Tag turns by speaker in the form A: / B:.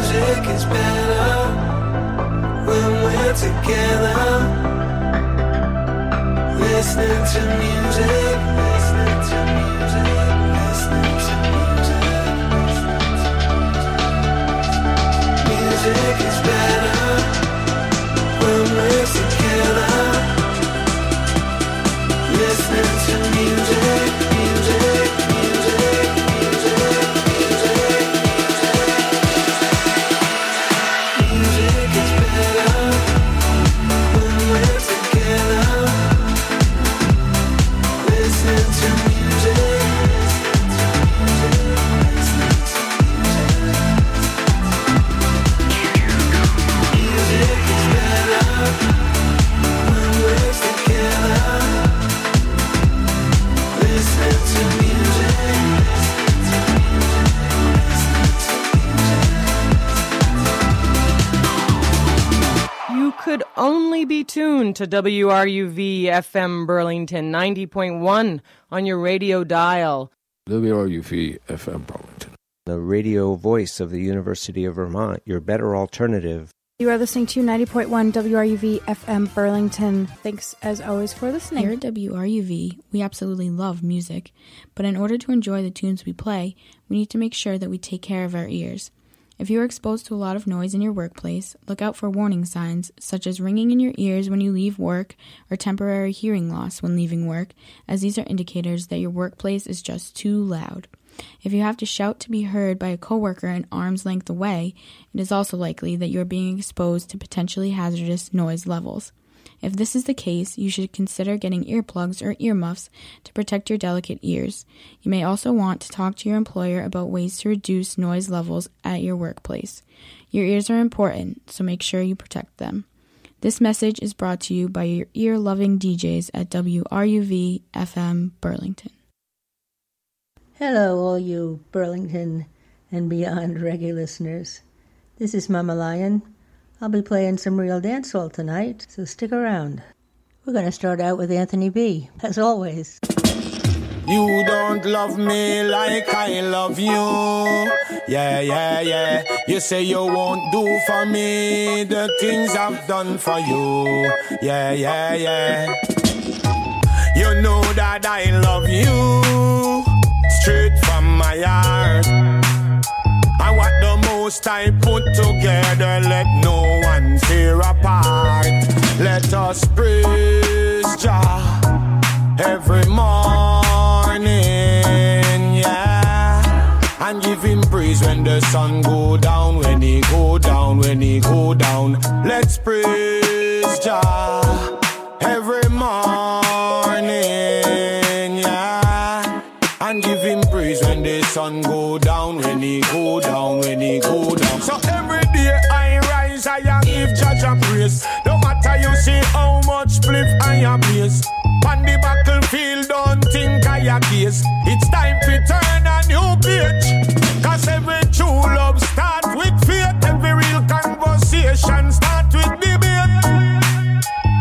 A: Music is better when we're together. Listening to music, listening to music, listening to music. Music is better when we're together. Listening to music, music, music, music, music, music. Music is better when we're together. Listening to music, listening to music. Music is better when we're together. Listening to music,
B: You could only be tuned to WRUV FM Burlington 90.1 on your radio dial.
C: WRUV FM Burlington.
D: The radio voice of the University of Vermont, your better alternative.
E: You are listening to 90.1 WRUV FM Burlington. Thanks, as always, for listening.
F: Here at WRUV, we absolutely love music, but in order to enjoy the tunes we play, we need to make sure that we take care of our ears. If you are exposed to a lot of noise in your workplace, look out for warning signs, such as ringing in your ears when you leave work or temporary hearing loss when leaving work, as these are indicators that your workplace is just too loud. If you have to shout to be heard by a coworker an arm's length away, it is also likely that you are being exposed to potentially hazardous noise levels. If this is the case, you should consider getting earplugs or earmuffs to protect your delicate ears. You may also want to talk to your employer about ways to reduce noise levels at your workplace. Your ears are important, so make sure you protect them. This message is brought to you by your ear-loving DJs at WRUV FM Burlington.
G: Hello, all you Burlington and beyond reggae listeners. This is Mama Lion. I'll be playing some real dancehall tonight, so stick around. We're going to start out with Anthony B, as always.
H: You don't love me like I love you. Yeah, yeah, yeah. You say you won't do for me the things I've done for you. Yeah, yeah, yeah. You know that I love you straight from my heart. And what the most I put together, let no one tear apart. Let us praise Jah every morning, yeah. And give him praise when the sun go down, when he go down, when he go down. Let's praise Jah every morning, yeah. And give him praise when the sun go down, when he go down, when he go down. So every day I rise, I give Judge a praise. No matter you see how much spliff I abuse. On the battlefield, don't think I a case. It's time to turn a new page. Cause every true love starts with faith. Every real conversation starts